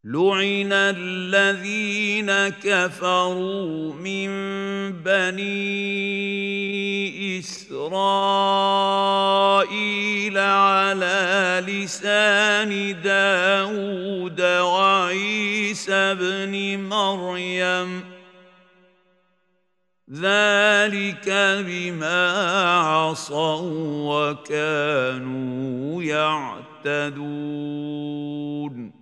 لعن الذين كفروا من بني إسرائيل على لسان داود وعيسى بن مريم ذلك بما عصوا وكانوا يعتدون